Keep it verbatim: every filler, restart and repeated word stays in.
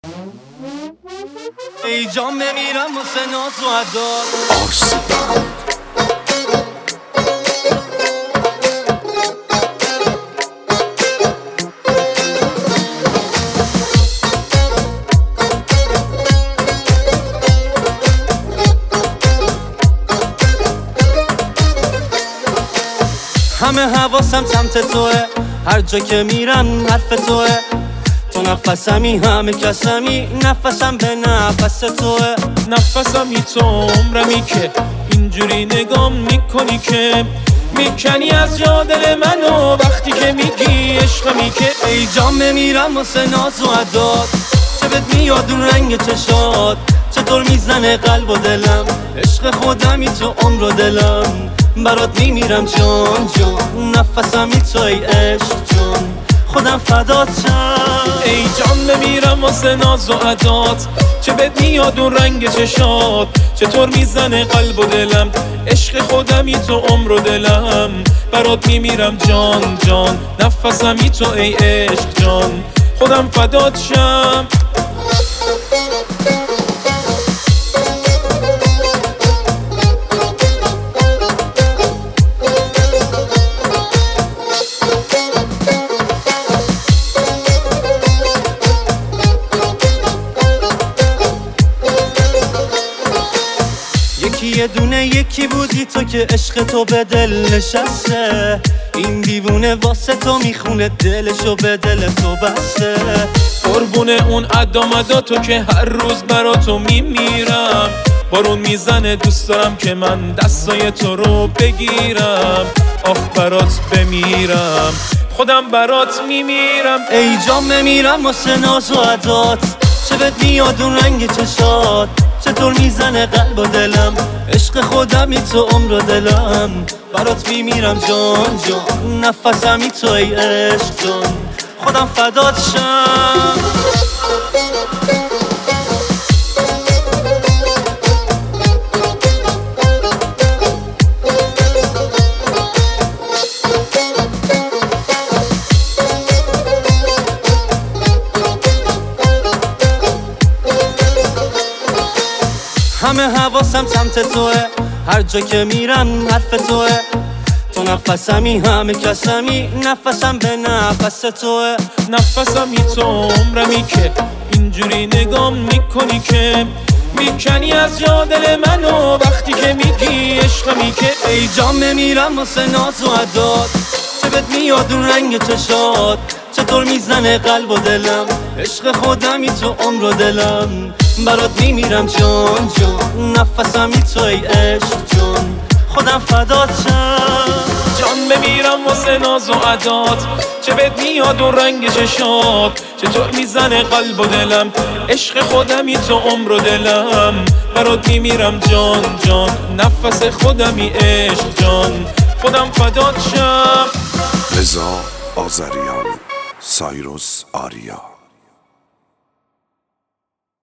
ای جان بمیرم واسه ناز و ادا آرسلان همه حواسم سمت توه، هر جا که میرم حرف توه. تو نفسمی همه کسمی، نفسم به نفس توه. نفسمی تو عمرمی که اینجوری نگام میکنی که میکنی از جا دل منو وقتی که میگی عشقمی که ای جان بمیرم واسه ناز و عداد، چه بهت میاد اون رنگ چشات، چطور میزنه قلب و دلم. عشق خودمی تو عمر و دلم، برات میمیرم جان جان. نفسمی تو ای عشق جان، خودم فدات شم. ای جان بمیرم واسه ناز و عدات، چه بهت میاد اون رنگ چشات، چطور میزنه قلب و دلم. عشق خودمی تو عمر و دلم، برات میمیرم جان جان. نفسمی تو ای عشق جان، خودم فدات شم. یکی یه دونه یکی بودی تو که عشق تو به دل نشسته. این دیوونه واسه تو میخونه دلشو به دل تو بسته. قربونه اون عدامدا تو که هر روز برا تو میمیرم. بارون میزنه دوست دارم که من دستای تو رو بگیرم. آخ برات بمیرم، خودم برات میمیرم. ای جان بمیرم واسه ناز و عدات، چه بهت میاد اون رنگ چشات، چطور میزنه قلب و دلم. عشق خودمی تو عمر و دلم، برات میمیرم جان جان. نفسمی تو ای عشق جان، خودم فدات شم. همه حواسم سمت توه، هر جا که میرم حرف توه. تو نفسمی همه کسمی، نفسم به نفس توه. نفسمی تو عمرمی که اینجوری نگام میکنی که میکنی از جا دل منو وقتی که میگی عشقمی که ای جان بمیرم واسه ناز و عداد، چه بهت میاد اون رنگ چشات، چطور میزنه قلب و دلم. عشق خودمی تو عمر و دلم، برات میمیرم جان جان. نفسمی تو ای عشق جان، خودم فدات شم. جان بمیرم واسه ناز و عدات، چه بهت میاد اون رنگ چشات، چطور میزنه قلب و دلم. عشق خودمی تو عمر و دلم، برات میمیرم جان جان. نفس خودمی عشق جان، خودم فدات شم. رضا آذریان، سایروس آریا.